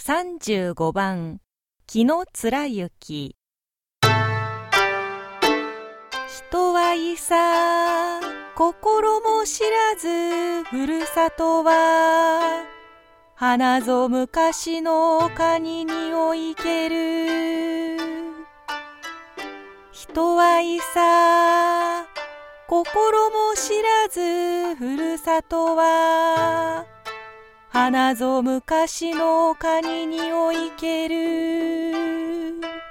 35番紀貫之。人はいさ心も知らずふるさとは花ぞ昔の丘に匂いける。人はいさ心も知らずふるさとは花ぞ昔の丘に匂いける。